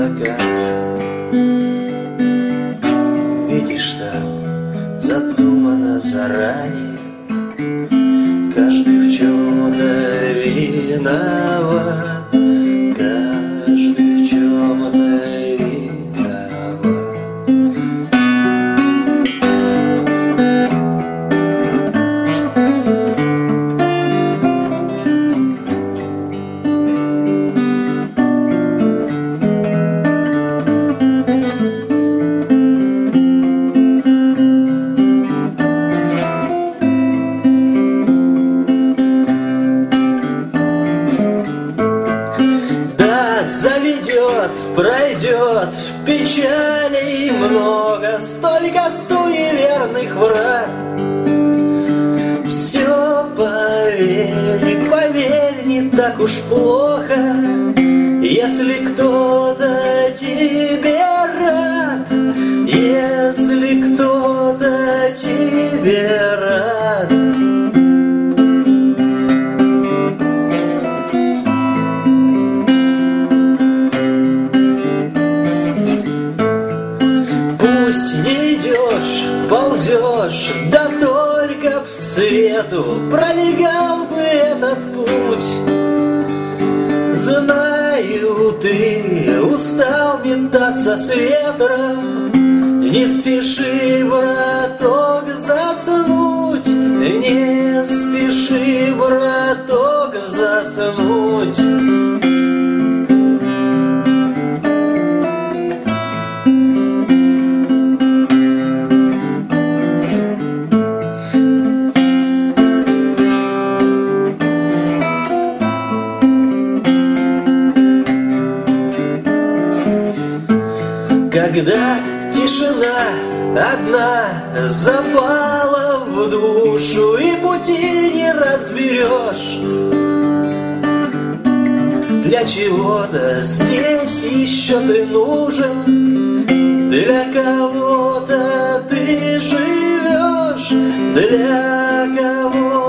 закат. Видишь, там задумано заранее, каждый в чем-то виноват, каждый в чем-то виноват. Заведет, пройдет, печалей много, столько суеверных враг. Все поверь, поверь, не так уж плохо, если кто-то тебе рад, если кто-то тебе рад. Пусть не идешь, ползешь, да только к свету пролегал бы этот путь. Знаю, ты устал метаться с ветром, не спеши, браток, заснуть, не спеши, браток, заснуть. Когда тишина одна запала в душу и пути не разберешь, для чего-то здесь еще ты нужен, для кого-то ты живешь, для кого